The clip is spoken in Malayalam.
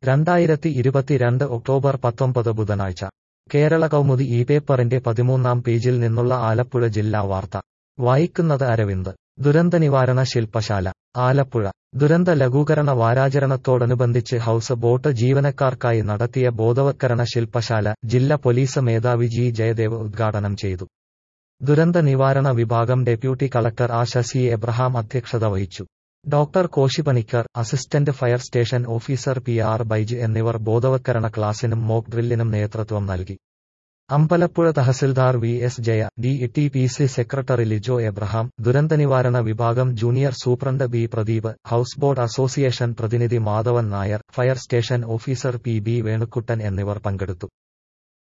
2022 ഒക്ടോബർ 19 ബുധനാഴ്ച കേരള കൗമുദി ഈ പേപ്പറിന്റെ 13-ാം പേജിൽ നിന്നുള്ള ആലപ്പുഴ ജില്ലാ വാർത്ത വായിക്കുന്നത് അരവിന്ദ്. ദുരന്തനിവാരണ ശില്പശാല ആലപ്പുഴ. ദുരന്ത ലഘൂകരണ വാരാചരണത്തോടനുബന്ധിച്ച് ഹൌസ് ബോട്ട് ജീവനക്കാർക്കായി നടത്തിയ ബോധവത്കരണ ശില്പശാല ജില്ലാ പോലീസ് മേധാവി ജി ജയദേവ് ഉദ്ഘാടനം ചെയ്തു. ദുരന്ത നിവാരണ വിഭാഗം deputy collector Asha C Abraham അധ്യക്ഷത വഹിച്ചു. Doctor Koshy Panicker, assistant fire station officer P R Baiju എന്നിവർ ബോധവത്കരണ ക്ലാസിനും മോക്ക് ഡ്രില്ലിനും നേതൃത്വം നൽകി. Ambalappuzha tahsildar V S Jaya, DTPC secretary Lijo Abraham, ദുരന്തനിവാരണ വിഭാഗം junior superintendent B Pradeep, houseboat association പ്രതിനിധി Madhavan Nair, fire station officer P B Venukuttan എന്നിവർ പങ്കെടുത്തു.